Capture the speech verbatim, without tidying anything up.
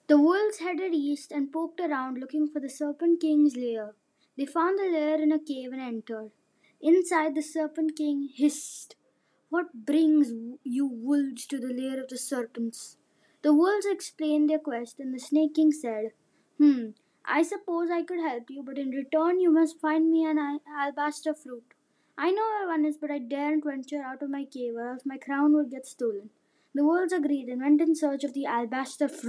The wolves headed east and poked around looking for the Serpent King's lair. They found the lair in a cave and entered. Inside, the Serpent King hissed, "What brings you wolves to the lair of the serpents?" The wolves explained their quest, and the Snake King said, "Hmm, I suppose I could help you, but in return you must find me an al- alabaster fruit. I know where one is, but I daren't venture out of my cave, or else my crown would get stolen." The wolves agreed and went in search of the alabaster fruit.